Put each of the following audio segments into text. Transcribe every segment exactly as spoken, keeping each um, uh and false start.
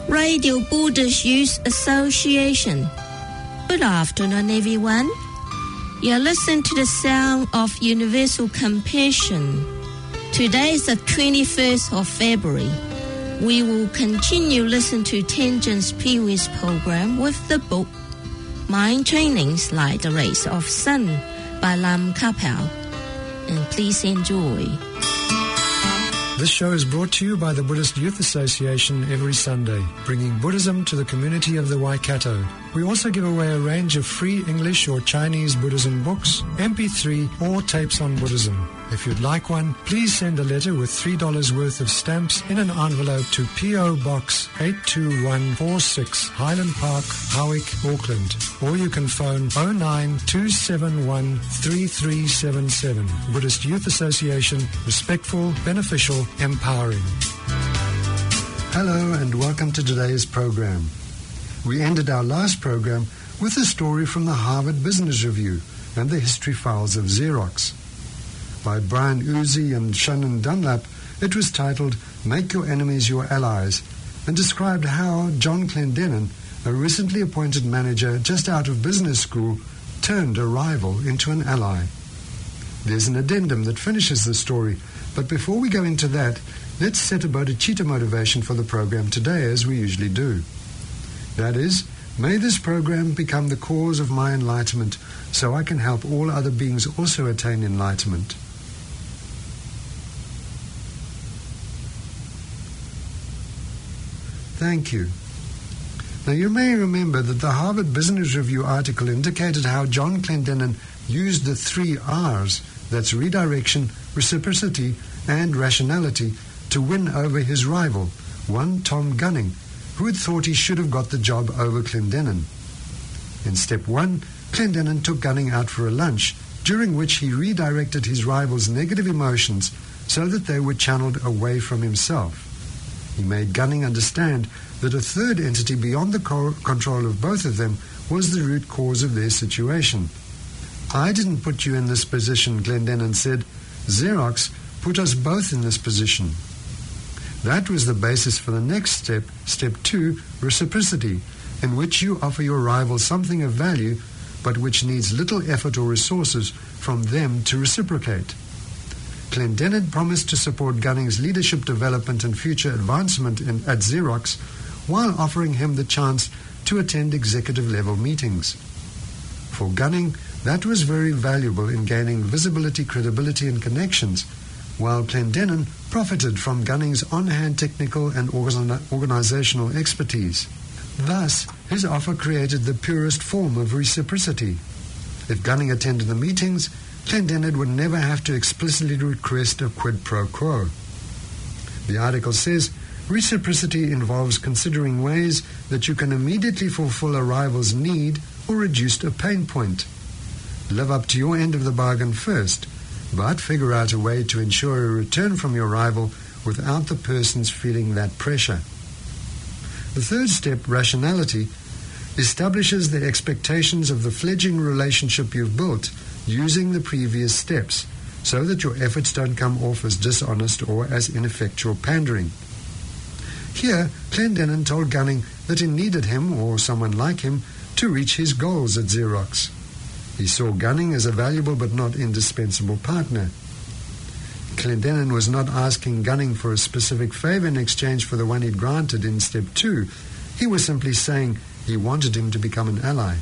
Radio Buddhist Youth Association. Good afternoon, everyone. You're listening to the sound of universal compassion. Today is the twenty-first of February. We will continue listening to Tenzin Previous program with the book Mind Trainings Like the Rays of Sun by Lam Kapel. And please enjoy. This show is brought to you by the Buddhist Youth Association every Sunday, bringing Buddhism to the community of the Waikato. We also give away a range of free English or Chinese Buddhism books, M P three, or tapes on Buddhism. If you'd like one, please send a letter with three dollars worth of stamps in an envelope to P O Box eight two one four six, Highland Park, Howick, Auckland. Or you can phone oh nine two seven one three three seven seven. Buddhist Youth Association, respectful, beneficial, empowering. Hello and welcome to today's program. We ended our last program with a story from the Harvard Business Review and the history files of Xerox. By Brian Uzi and Shannon Dunlap, it was titled Make Your Enemies Your Allies, and described how John Clendenin, a recently appointed manager just out of business school, turned a rival into an ally. There's an addendum that finishes the story, but before we go into that, let's set a bodhicitta motivation for the program today, as we usually do. That is, may this program become the cause of my enlightenment, so I can help all other beings also attain enlightenment. Thank you. Now, you may remember that the Harvard Business Review article indicated how John Clendenin used the three R's, that's redirection, reciprocity, and rationality, to win over his rival, one Tom Gunning, who had thought he should have got the job over Clendenin. In step one, Clendenin took Gunning out for a lunch, during which he redirected his rival's negative emotions so that they were channeled away from himself. He made Gunning understand that a third entity beyond the co- control of both of them was the root cause of their situation. I didn't put you in this position, Clendenin said. Xerox put us both in this position. That was the basis for the next step, step two, reciprocity, in which you offer your rival something of value, but which needs little effort or resources from them to reciprocate. Clendenin promised to support Gunning's leadership development and future advancement in, at Xerox, while offering him the chance to attend executive-level meetings. For Gunning, that was very valuable in gaining visibility, credibility, and connections, while Clendenin profited from Gunning's on-hand technical and organ- organizational expertise. Thus, his offer created the purest form of reciprocity. If Gunning attended the meetings, Clendenin would never have to explicitly request a quid pro quo. The article says, reciprocity involves considering ways that you can immediately fulfill a rival's need or reduce a pain point. Live up to your end of the bargain first, but figure out a way to ensure a return from your rival without the person's feeling that pressure. The third step, rationality, establishes the expectations of the fledgling relationship you've built using the previous steps, so that your efforts don't come off as dishonest or as ineffectual pandering. Here, Clendenin told Gunning that he needed him, or someone like him, to reach his goals at Xerox. He saw Gunning as a valuable but not indispensable partner. Clendenin was not asking Gunning for a specific favor in exchange for the one he'd granted in step two. He was simply saying he wanted him to become an ally.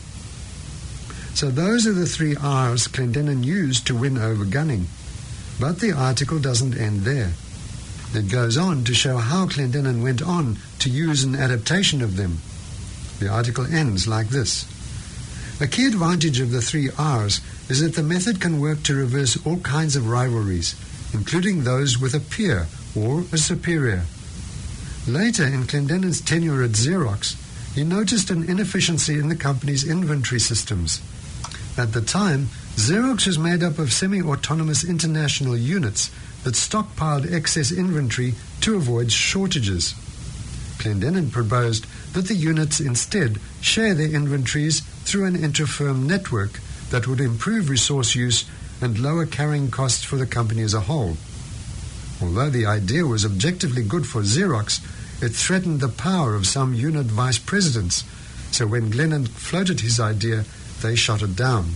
So those are the three R's Clendenin used to win over Gunning. But the article doesn't end there. It goes on to show how Clendenin went on to use an adaptation of them. The article ends like this. A key advantage of the three R's is that the method can work to reverse all kinds of rivalries, including those with a peer or a superior. Later in Clendenin's tenure at Xerox, he noticed an inefficiency in the company's inventory systems. At the time, Xerox was made up of semi-autonomous international units that stockpiled excess inventory to avoid shortages. Clendenin proposed that the units instead share their inventories through an inter-firm network that would improve resource use and lower carrying costs for the company as a whole. Although the idea was objectively good for Xerox, it threatened the power of some unit vice presidents. So when Glennon floated his idea, they shot it down.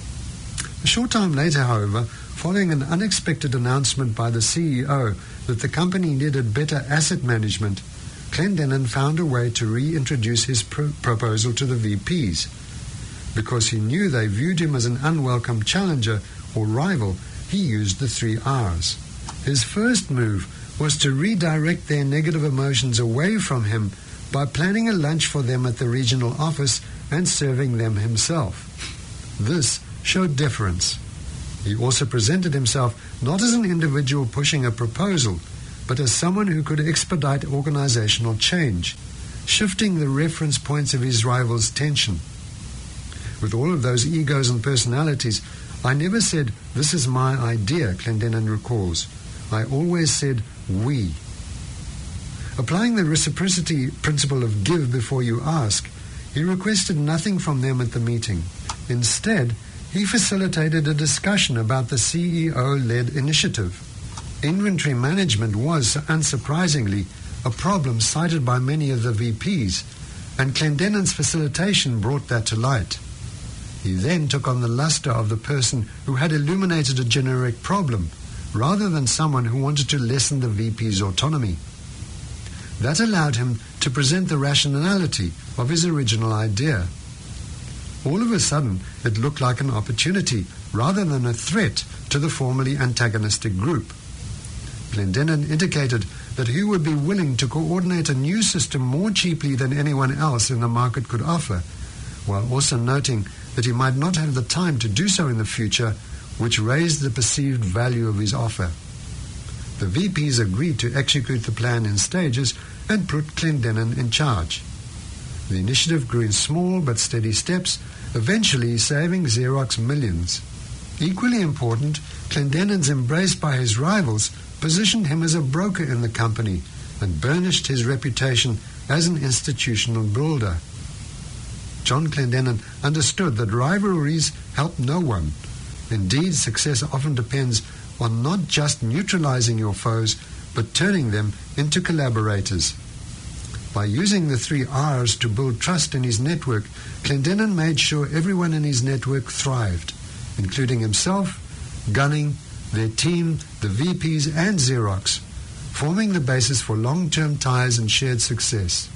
A short time later, however, following an unexpected announcement by the C E O that the company needed better asset management, Clendenin found a way to reintroduce his pr- proposal to the V Ps. Because he knew they viewed him as an unwelcome challenger or rival, he used the three R's. His first move was to redirect their negative emotions away from him by planning a lunch for them at the regional office and serving them himself. This showed deference. He also presented himself not as an individual pushing a proposal, but as someone who could expedite organizational change, shifting the reference points of his rivals' tension. With all of those egos and personalities, I never said, "This is my idea," Clendenin recalls. I always said, "we." Applying the reciprocity principle of give before you ask, he requested nothing from them at the meeting. Instead, he facilitated a discussion about the C E O-led initiative. Inventory management was, unsurprisingly, a problem cited by many of the V Ps, and Clendenin's facilitation brought that to light. He then took on the luster of the person who had illuminated a generic problem, rather than someone who wanted to lessen the V P's autonomy. That allowed him to present the rationality of his original idea. All of a sudden, it looked like an opportunity rather than a threat to the formerly antagonistic group. Clendenin indicated that he would be willing to coordinate a new system more cheaply than anyone else in the market could offer, while also noting that he might not have the time to do so in the future, which raised the perceived value of his offer. The V Ps agreed to execute the plan in stages and put Clendenin in charge. The initiative grew in small but steady steps, eventually saving Xerox millions. Equally important, Clendenin's embrace by his rivals positioned him as a broker in the company and burnished his reputation as an institutional builder. John Clendenin understood that rivalries help no one. Indeed, success often depends on not just neutralizing your foes, but turning them into collaborators. By using the three R's to build trust in his network, Clendenin made sure everyone in his network thrived, including himself, Gunning, their team, the V Ps, and Xerox, forming the basis for long-term ties and shared success.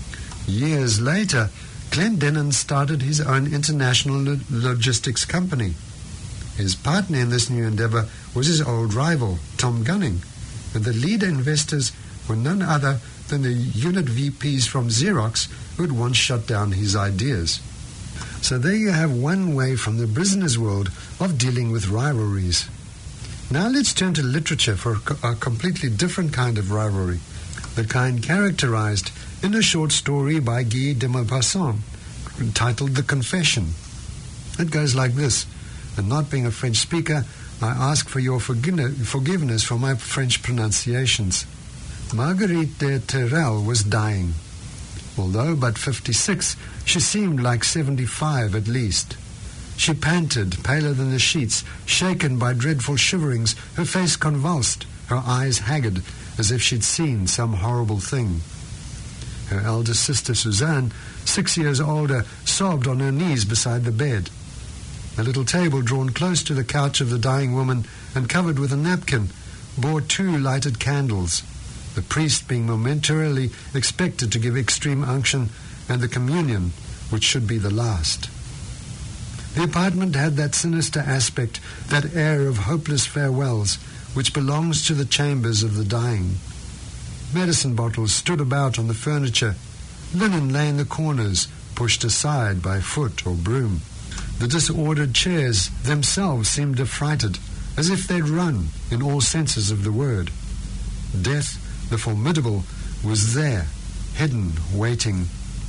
Years later, Clendenin started his own international lo- logistics company. His partner in this new endeavor was his old rival, Tom Gunning, and the lead investors were none other than the unit V Ps from Xerox who had once shut down his ideas. So there you have one way from the business world of dealing with rivalries. Now let's turn to literature for a completely different kind of rivalry, the kind characterized in a short story by Guy de Maupassant, entitled The Confession. It goes like this, and not being a French speaker, I ask for your forgiveness for my French pronunciations. Marguerite de Terrel was dying. Although but fifty-six, she seemed like seventy-five at least. She panted, paler than the sheets, shaken by dreadful shiverings, her face convulsed, her eyes haggard, as if she'd seen some horrible thing. Her elder sister, Suzanne, six years older, sobbed on her knees beside the bed. A little table drawn close to the couch of the dying woman and covered with a napkin bore two lighted candles, the priest being momentarily expected to give extreme unction, and the communion, which should be the last. The apartment had that sinister aspect, that air of hopeless farewells, which belongs to the chambers of the dying. Medicine bottles stood about on the furniture. Linen lay in the corners, pushed aside by foot or broom. The disordered chairs themselves seemed affrighted, as if they'd run in all senses of the word. Death, the formidable, was there, hidden, waiting.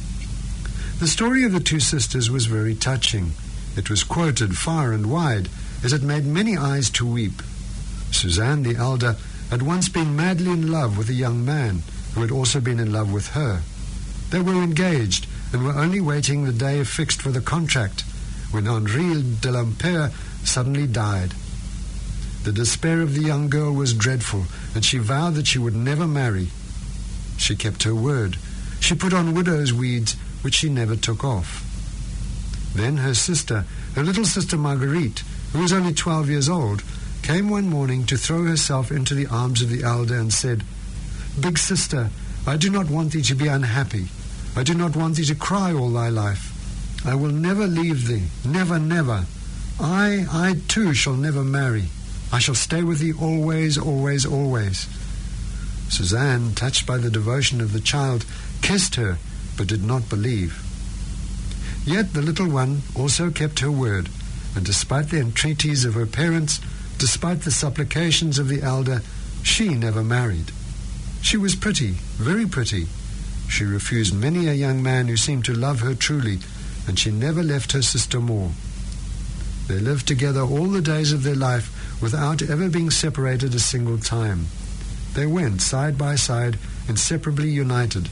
The story of the two sisters was very touching. It was quoted far and wide, as it made many eyes to weep. Suzanne, the elder, had once been madly in love with a young man who had also been in love with her. They were engaged and were only waiting the day fixed for the contract when Henri de Lampere suddenly died. The despair of the young girl was dreadful, and she vowed that she would never marry. She kept her word. She put on widow's weeds, which she never took off. Then her sister, her little sister Marguerite, who was only twelve years old, came one morning to throw herself into the arms of the elder and said, "Big sister, I do not want thee to be unhappy. I do not want thee to cry all thy life. I will never leave thee, never, never. I, I too shall never marry. I shall stay with thee always, always, always." Suzanne, touched by the devotion of the child, kissed her, but did not believe. Yet the little one also kept her word, and despite the entreaties of her parents, despite the supplications of the elder, she never married. She was pretty, very pretty. She refused many a young man who seemed to love her truly, and she never left her sister more. They lived together all the days of their life without ever being separated a single time. They went side by side, inseparably united.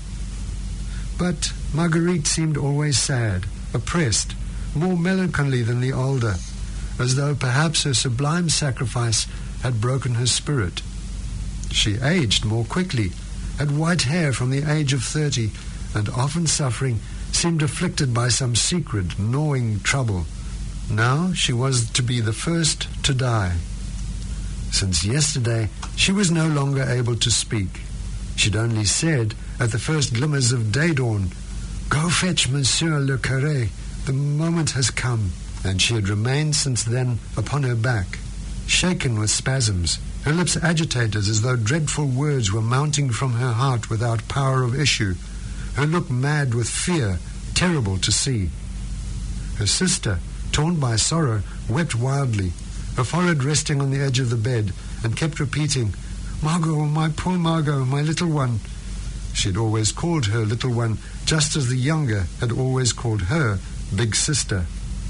But Marguerite seemed always sad, oppressed, more melancholy than the older, as though perhaps her sublime sacrifice had broken her spirit. She aged more quickly, had white hair from the age of thirty, and often suffering, seemed afflicted by some secret, gnawing trouble. Now she was to be the first to die. Since yesterday, she was no longer able to speak. She'd only said, at the first glimmers of day dawn, "Go fetch Monsieur le Curé. The moment has come." And she had remained since then upon her back, shaken with spasms, her lips agitated as though dreadful words were mounting from her heart without power of issue, her look mad with fear, terrible to see. Her sister, torn by sorrow, wept wildly, her forehead resting on the edge of the bed, and kept repeating, "Margot, my poor Margot, my little one." She had always called her little one, just as the younger had always called her big sister.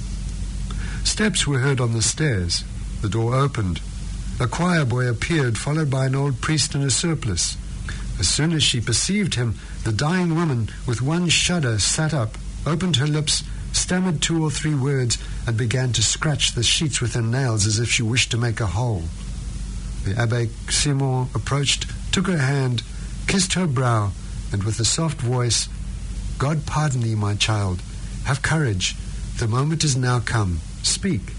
Steps were heard on the stairs. The door opened. A choir boy appeared, followed by an old priest in a surplice. As soon as she perceived him, the dying woman, with one shudder, sat up, opened her lips, stammered two or three words, and began to scratch the sheets with her nails as if she wished to make a hole. The Abbé Simon approached, took her hand, kissed her brow, and with a soft voice, "God pardon thee, my child. Have courage. The moment is now come. Speak."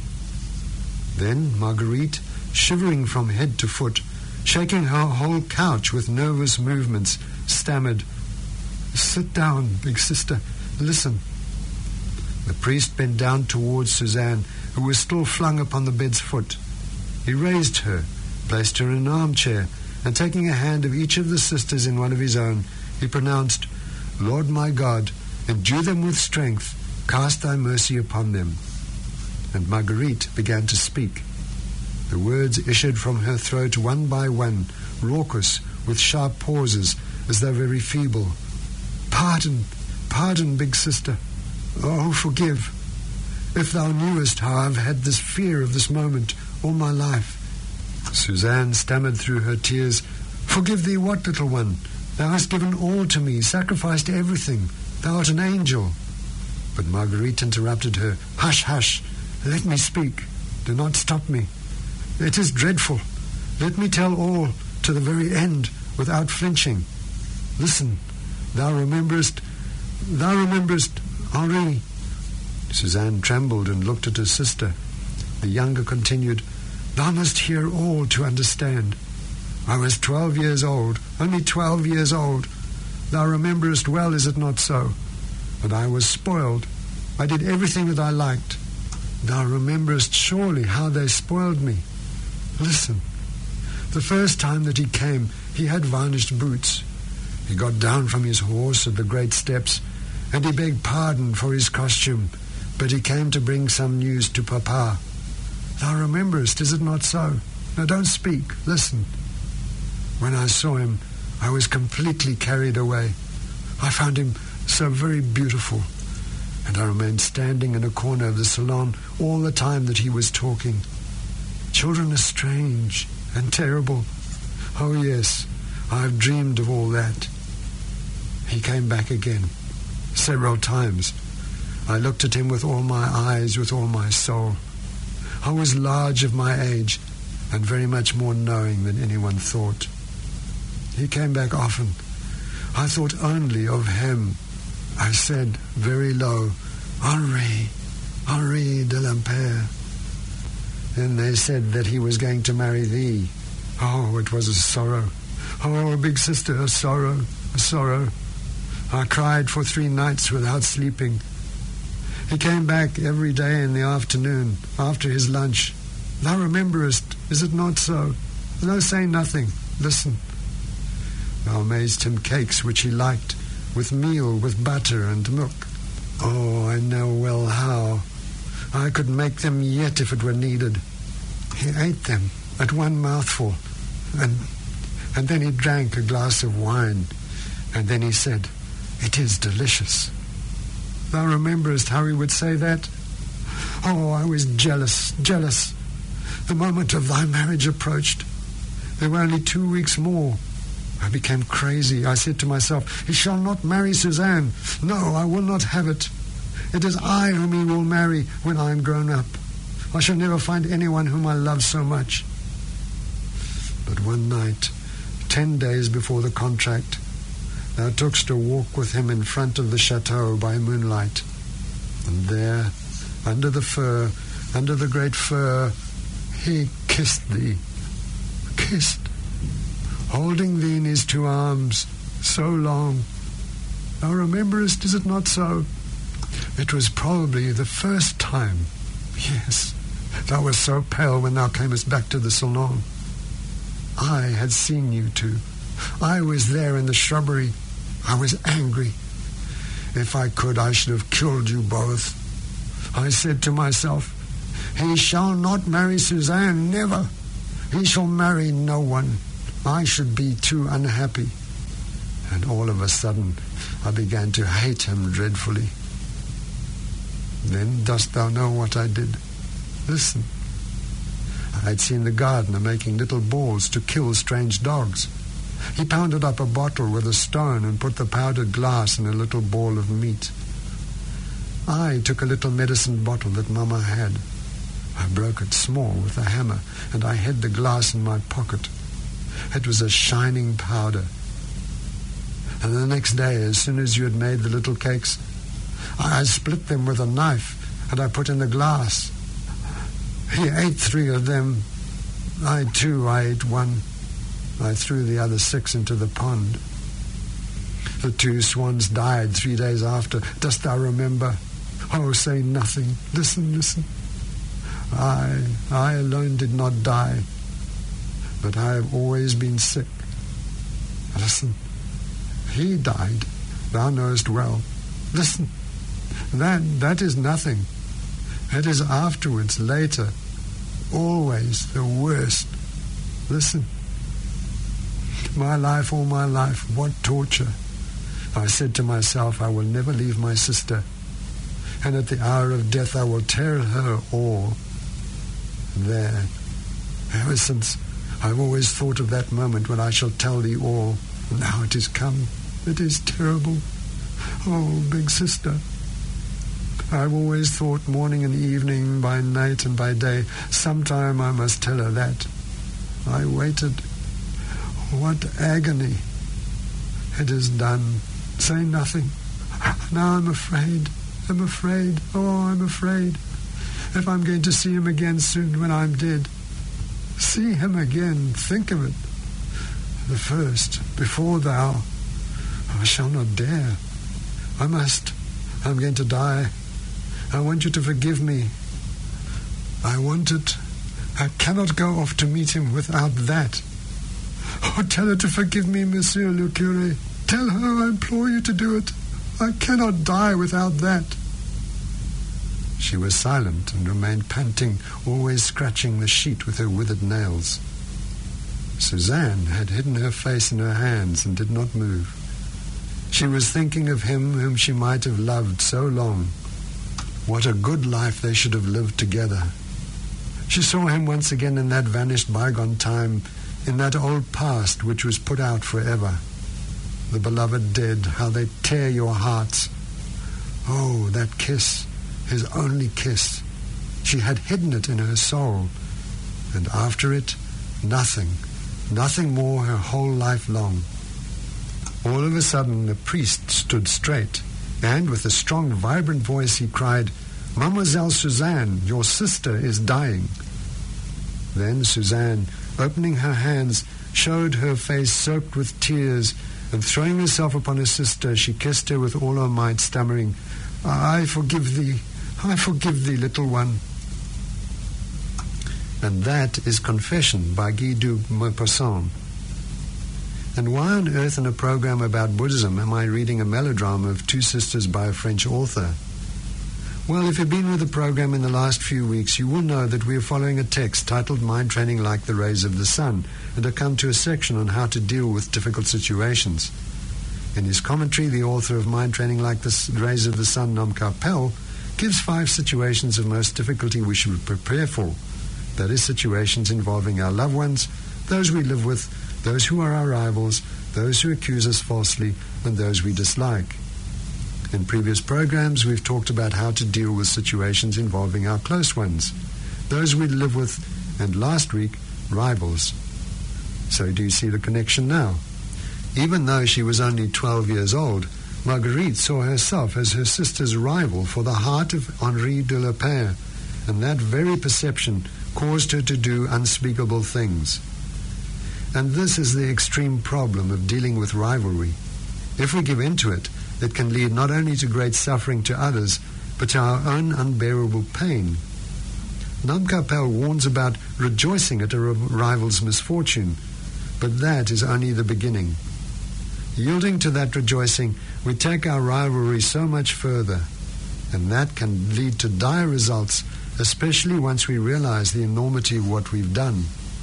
Then Marguerite, shivering from head to foot, shaking her whole couch with nervous movements, stammered, "Sit down, big sister. Listen." The priest bent down towards Suzanne, who was still flung upon the bed's foot. He raised her, placed her in an armchair, and taking a hand of each of the sisters in one of his own, he pronounced, "Lord my God, endue them with strength, cast thy mercy upon them." And Marguerite began to speak. The words issued from her throat one by one, raucous, with sharp pauses, as though very feeble. "Pardon, pardon, big sister. Oh, forgive. If thou knewest how I've had this fear of this moment all my life." Suzanne stammered through her tears, "Forgive thee what, little one? Thou hast given all to me, sacrificed everything. Thou art an angel." But Marguerite interrupted her. "Hush, hush. Let me speak. Do not stop me. It is dreadful. Let me tell all, to the very end, without flinching. Listen. Thou rememberest, thou rememberest Henri." Suzanne trembled and looked at her sister. The younger continued, "Thou must hear all to understand. I was twelve years old, only twelve years old. Thou rememberest well, is it not so? And I was spoiled. I did everything that I liked. Thou rememberest surely how they spoiled me. Listen. The first time that he came, he had varnished boots. He got down from his horse at the great steps, and he begged pardon for his costume, but he came to bring some news to Papa. Thou rememberest, is it not so? Now don't speak, listen. When I saw him, I was completely carried away. I found him so very beautiful, and I remained standing in a corner of the salon all the time that he was talking. Children are strange and terrible. Oh yes, I've dreamed of all that. He came back again, several times. I looked at him with all my eyes, with all my soul. I was large of my age, and very much more knowing than anyone thought. He came back often. I thought only of him. I said very low, Henri, Henri de Lampere. Then they said that he was going to marry thee. Oh, it was a sorrow. Oh, big sister, a sorrow, a sorrow. I cried for three nights without sleeping. He came back every day in the afternoon, after his lunch. Thou rememberest, is it not so? No, say nothing. Listen. Thou madest him cakes which he liked, with meal, with butter and milk. Oh, I know well how. I could make them yet if it were needed. He ate them at one mouthful, and and then he drank a glass of wine, and then he said, "It is delicious." Thou rememberest how he would say that? Oh, I was jealous, jealous. The moment of thy marriage approached. There were only two weeks more. I became crazy. I said to myself, he shall not marry Suzanne. No, I will not have it. It is I whom he will marry when I am grown up. I shall never find anyone whom I love so much. But one night, ten days before the contract, thou tookst a walk with him in front of the chateau by moonlight. And there, under the fir, under the great fir, he kissed thee. Kissed. Holding thee in his two arms, so long. Thou rememberest, is it not so? It was probably the first time. Yes, thou wast so pale when thou camest back to the salon. I had seen you two. I was there in the shrubbery. I was angry. If I could, I should have killed you both. I said to myself, he shall not marry Suzanne, never. He shall marry no one. I should be too unhappy. And all of a sudden, I began to hate him dreadfully. Then dost thou know what I did? Listen. I had seen the gardener making little balls to kill strange dogs. He pounded up a bottle with a stone and put the powdered glass in a little ball of meat. I took a little medicine bottle that Mama had. I broke it small with a hammer, and I hid the glass in my pocket. It was a shining powder. And the next day, as soon as you had made the little cakes, I split them with a knife, and I put in the glass. He ate three of them. I, too, I ate one. I threw the other six into the pond. The two swans died three days after. Dost thou remember? Oh, say nothing. Listen, listen. I, I alone did not die, but I have always been sick. Listen. He died. Thou knowest well. Listen. That, that is nothing. It is afterwards, later. Always the worst. Listen. My life, all my life, what torture. I said to myself, I will never leave my sister, and at the hour of death I will tell her all. There. Ever since, I've always thought of that moment when I shall tell thee all. Now it is come. It is terrible. Oh, big sister. I've always thought morning and evening, by night and by day, sometime I must tell her that. I waited. What agony. It is done. Say nothing. Now I'm afraid. I'm afraid. Oh, I'm afraid. If I'm going to see him again soon when I'm dead. See him again. Think of it. The first, before thou. I shall not dare. I must. I'm going to die. I want you to forgive me. I want it. I cannot go off to meet him without that. Oh, tell her to forgive me, Monsieur le Curé. Tell her, I implore you to do it. I cannot die without that. She was silent and remained panting, always scratching the sheet with her withered nails. Suzanne had hidden her face in her hands and did not move. She was thinking of him whom she might have loved so long. What a good life they should have lived together. She saw him once again in that vanished bygone time, in that old past which was put out forever. The beloved dead, how they tear your hearts. Oh, that kiss, his only kiss. She had hidden it in her soul, and after it, nothing, nothing more her whole life long. All of a sudden the priest stood straight, and with a strong, vibrant voice he cried, "Mademoiselle Suzanne, your sister is dying." Then Suzanne, opening her hands, showed her face soaked with tears, and throwing herself upon her sister, she kissed her with all her might, stammering, "I forgive thee, I forgive thee, little one." And that is Confession by Guy de Maupassant. And why on earth in a program about Buddhism am I reading a melodrama of two sisters by a French author? Well, if you've been with the program in the last few weeks, you will know that we are following a text titled Mind Training Like the Rays of the Sun, and have come to a section on how to deal with difficult situations. In his commentary, the author of Mind Training Like the Rays of the Sun, Nam Karpel, gives five situations of most difficulty we should prepare for. That is, situations involving our loved ones, those we live with, those who are our rivals, those who accuse us falsely, and those we dislike. In previous programs, we've talked about how to deal with situations involving our close ones, those we live with, and last week, rivals. So do you see the connection now? Even though she was only twelve years old, Marguerite saw herself as her sister's rival for the heart of Henri de la Père, and that very perception caused her to do unspeakable things. And this is the extreme problem of dealing with rivalry. If we give in to it, it can lead not only to great suffering to others, but to our own unbearable pain. Nam Karpel warns about rejoicing at a rival's misfortune, but that is only the beginning. Yielding to that rejoicing, we take our rivalry so much further, and that can lead to dire results, especially once we realize the enormity of what we've done.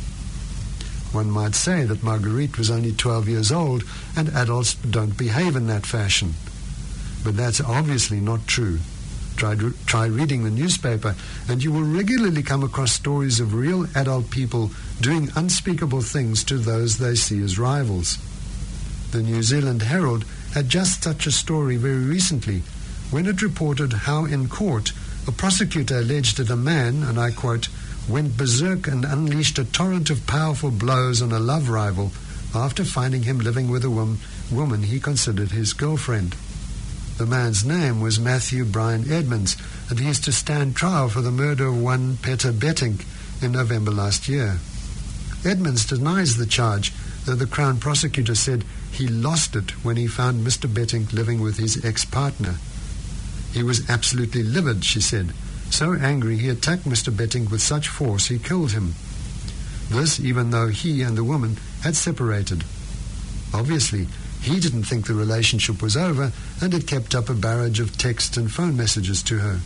One might say that Marguerite was only twelve years old, and adults don't behave in that fashion. But that's obviously not true. Try, try reading the newspaper, and you will regularly come across stories of real adult people doing unspeakable things to those they see as rivals. The New Zealand Herald had just such a story very recently, when it reported how in court a prosecutor alleged that a man, and I quote, went berserk and unleashed a torrent of powerful blows on a love rival after finding him living with a wom- woman he considered his girlfriend. The man's name was Matthew Brian Edmonds, and he is to stand trial for the murder of one Peter Betting in November last year. Edmonds denies the charge, though the Crown prosecutor said he lost it when he found Mister Betting living with his ex-partner. He was absolutely livid, she said. So angry he attacked Mister Betting with such force he killed him. This even though he and the woman had separated. Obviously, he didn't think the relationship was over and had kept up a barrage of text and phone messages to her.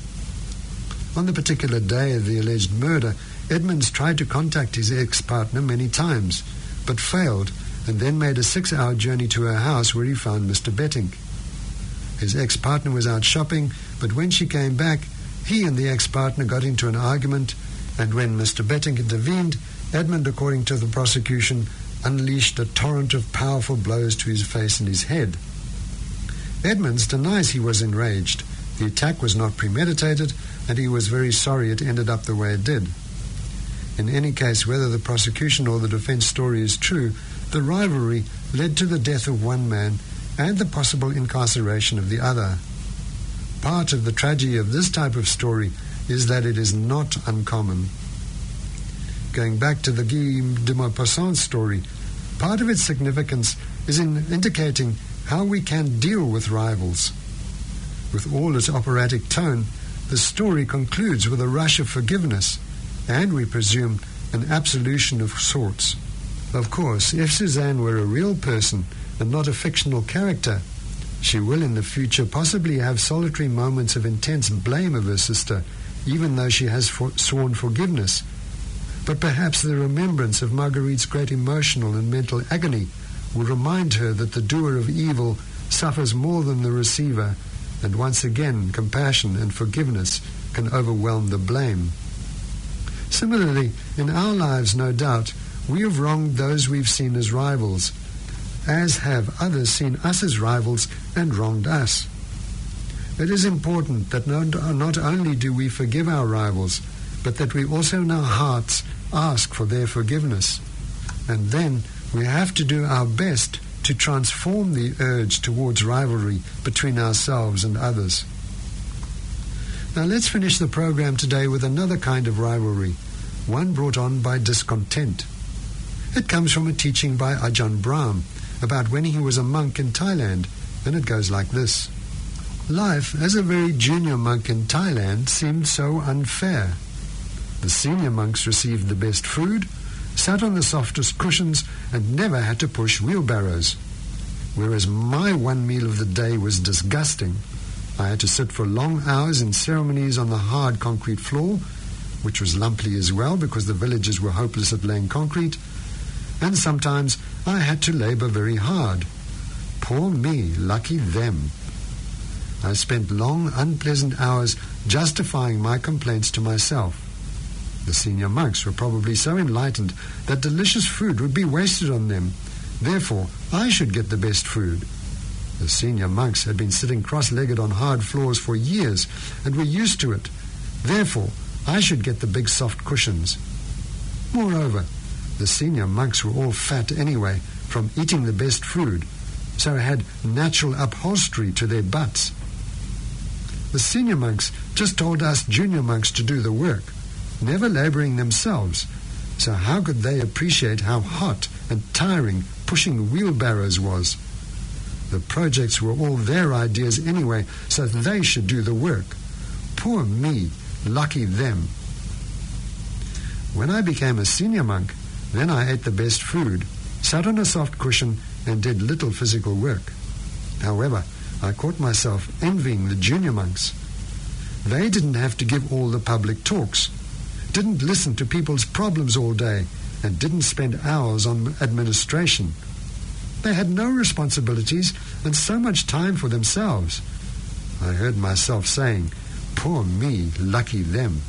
On the particular day of the alleged murder, Edmonds tried to contact his ex-partner many times, but failed, and then made a six-hour journey to her house where he found Mister Betting. His ex-partner was out shopping, but when she came back, he and the ex-partner got into an argument, and when Mister Betting intervened, Edmund, according to the prosecution, unleashed a torrent of powerful blows to his face and his head. Edmonds denies he was enraged. The attack was not premeditated, and he was very sorry it ended up the way it did. In any case, whether the prosecution or the defense story is true, the rivalry led to the death of one man and the possible incarceration of the other. Part of the tragedy of this type of story is that it is not uncommon. Going back to the Guy de Maupassant story, part of its significance is in indicating how we can deal with rivals. With all its operatic tone, the story concludes with a rush of forgiveness, and we presume an absolution of sorts. Of course, if Suzanne were a real person and not a fictional character, she will in the future possibly have solitary moments of intense blame of her sister, even though she has for- sworn forgiveness. But perhaps the remembrance of Marguerite's great emotional and mental agony will remind her that the doer of evil suffers more than the receiver, and once again compassion and forgiveness can overwhelm the blame. Similarly, in our lives, no doubt, we have wronged those we've seen as rivals, as have others seen us as rivals and wronged us. It is important that not, not only do we forgive our rivals, but that we also in our hearts ask for their forgiveness. And then we have to do our best to to transform the urge towards rivalry between ourselves and others. Now let's finish the program today with another kind of rivalry, one brought on by discontent. It comes from a teaching by Ajahn Brahm about when he was a monk in Thailand, and it goes like this. Life as a very junior monk in Thailand seemed so unfair. The senior monks received the best food, sat on the softest cushions, and never had to push wheelbarrows. Whereas my one meal of the day was disgusting. I had to sit for long hours in ceremonies on the hard concrete floor, which was lumpy as well because the villagers were hopeless at laying concrete, and sometimes I had to labor very hard. Poor me, lucky them. I spent long, unpleasant hours justifying my complaints to myself. The senior monks were probably so enlightened that delicious food would be wasted on them. Therefore, I should get the best food. The senior monks had been sitting cross-legged on hard floors for years and were used to it. Therefore, I should get the big soft cushions. Moreover, the senior monks were all fat anyway from eating the best food, so had natural upholstery to their butts. The senior monks just told us junior monks to do the work, never laboring themselves, so how could they appreciate how hot and tiring pushing wheelbarrows was? The projects were all their ideas anyway, so they should do the work. Poor me, lucky them. When I became a senior monk, then I ate the best food, sat on a soft cushion, and did little physical work. However, I caught myself envying the junior monks. They didn't have to give all the public talks, didn't listen to people's problems all day, and didn't spend hours on administration. They had no responsibilities and so much time for themselves. I heard myself saying, poor me, lucky them.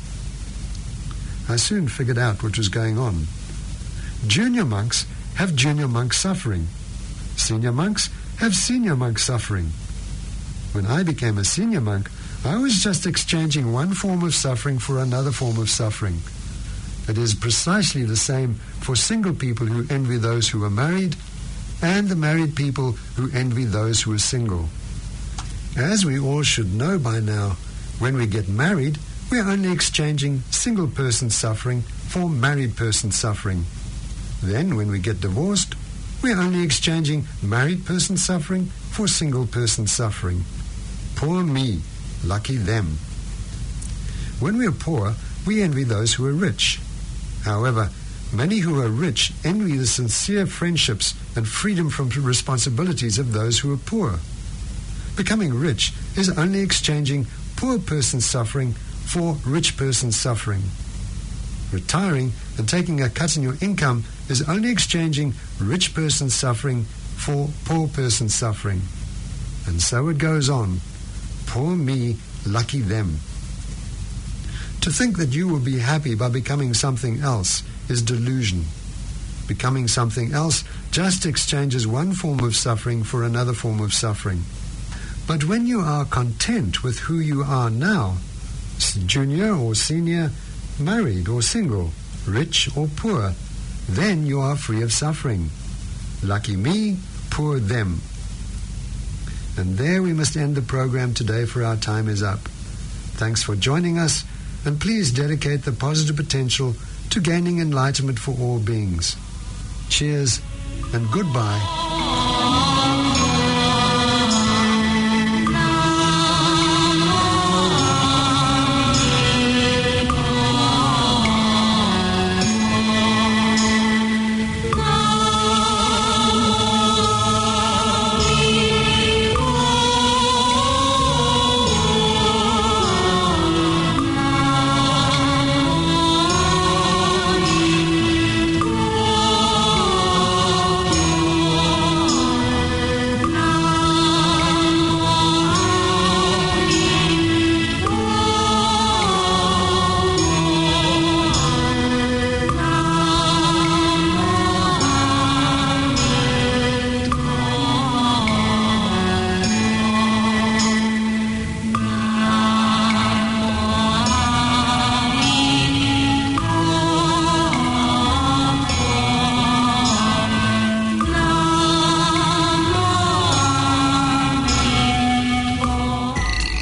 I soon figured out what was going on. Junior monks have junior monk suffering. Senior monks have senior monk suffering. When I became a senior monk, I was just exchanging one form of suffering for another form of suffering. It is precisely the same for single people who envy those who are married, and the married people who envy those who are single. As we all should know by now, when we get married, we're only exchanging single person suffering for married person suffering. Then, when we get divorced, we're only exchanging married person suffering for single person suffering. Poor me, lucky them. When we're poor, we envy those who are rich. However, many who are rich envy the sincere friendships and freedom from responsibilities of those who are poor. Becoming rich is only exchanging poor person suffering for rich person suffering. Retiring and taking a cut in your income is only exchanging rich person suffering for poor person suffering. And so it goes on. Poor me, lucky them. To think that you will be happy by becoming something else is delusion. Becoming something else just exchanges one form of suffering for another form of suffering. But when you are content with who you are now, junior or senior, married or single, rich or poor, then you are free of suffering. Lucky me, poor them. And there we must end the program today, for our time is up. Thanks for joining us, and please dedicate the positive potential to gaining enlightenment for all beings. Cheers and goodbye.